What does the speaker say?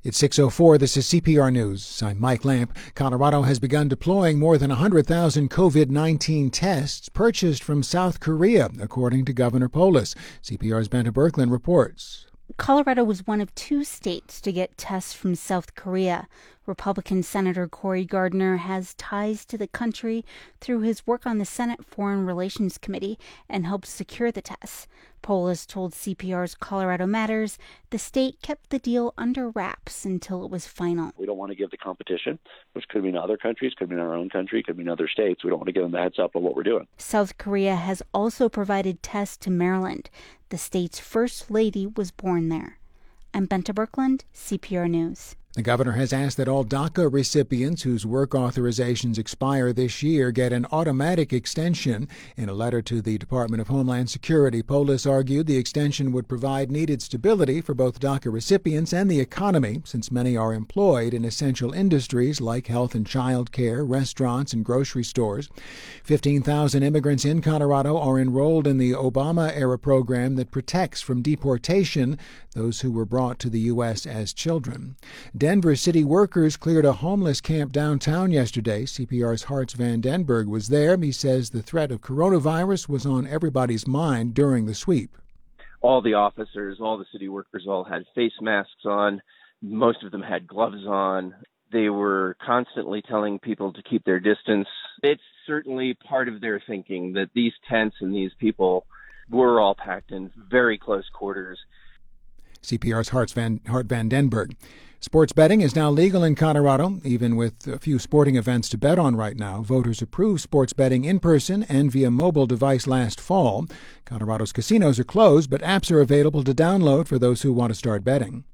It's 6:04. This is CPR News. I'm Mike Lamp. Colorado has begun deploying more than 100,000 COVID-19 tests purchased from South Korea, according to Governor Polis. CPR's Benta Birkeland reports. Colorado was one of two states to get tests from South Korea. Republican Senator Cory Gardner has ties to the country through his work on the Senate Foreign Relations Committee and helped secure the tests. Polis told CPR's Colorado Matters the state kept the deal under wraps until it was final. We don't want to give the competition, which could mean other countries, could mean our own country, could mean other states. We don't want to give them the heads up on what we're doing. South Korea has also provided tests to Maryland. The state's first lady was born there. I'm Benta Birkeland, CPR News. The governor has asked that all DACA recipients whose work authorizations expire this year get an automatic extension. In a letter to the Department of Homeland Security, Polis argued the extension would provide needed stability for both DACA recipients and the economy, since many are employed in essential industries like health and child care, restaurants, and grocery stores. 15,000 immigrants in Colorado are enrolled in the Obama-era program that protects from deportation those who were brought to the U.S. as children. Denver city workers cleared a homeless camp downtown yesterday. CPR's Harts Van Denberg was there. He says the threat of coronavirus was on everybody's mind during the sweep. All the officers, all the city workers all had face masks on. Most of them had gloves on. They were constantly telling people to keep their distance. It's certainly part of their thinking that these tents and these people were all packed in very close quarters. CPR's Hart Van Denberg. Sports betting is now legal in Colorado, even with a few sporting events to bet on right now. Voters approved sports betting in person and via mobile device last fall. Colorado's casinos are closed, but apps are available to download for those who want to start betting.